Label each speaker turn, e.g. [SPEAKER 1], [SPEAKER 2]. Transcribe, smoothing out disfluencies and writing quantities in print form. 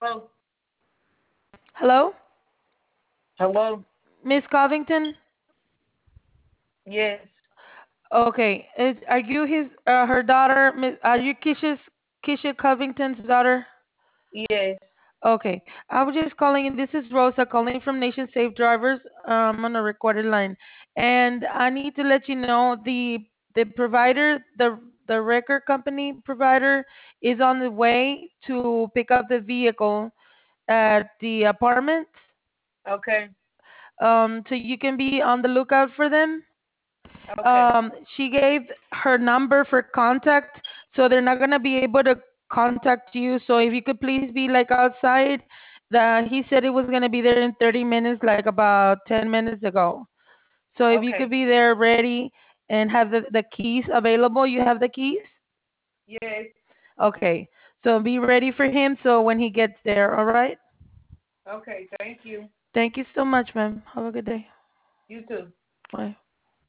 [SPEAKER 1] Hello?
[SPEAKER 2] Hello,
[SPEAKER 1] Hello?
[SPEAKER 2] Miss Covington.
[SPEAKER 1] Yes.
[SPEAKER 2] Okay, are you her daughter? Are you Keisha Covington's daughter?
[SPEAKER 1] Yes.
[SPEAKER 2] Okay, I was just calling in. This is Rosa calling from Nation Safe Drivers on a recorded line, and I need to let you know the provider, the record company provider, is on the way to pick up the vehicle at the apartments.
[SPEAKER 1] Okay.
[SPEAKER 2] So you can be on the lookout for them.
[SPEAKER 1] Okay.
[SPEAKER 2] She gave her number for contact, so they're not gonna be able to contact you. So if you could please be like outside, he said it was gonna be there in 30 minutes, like about 10 minutes ago. So if you
[SPEAKER 1] Okay.
[SPEAKER 2] could be there ready and have the keys available, you have the keys.
[SPEAKER 1] Yes.
[SPEAKER 2] Okay, so be ready for him. So when he gets there, all right.
[SPEAKER 1] Okay. Thank you.
[SPEAKER 2] Thank you so much, ma'am. Have a good day.
[SPEAKER 1] You too.
[SPEAKER 2] Bye.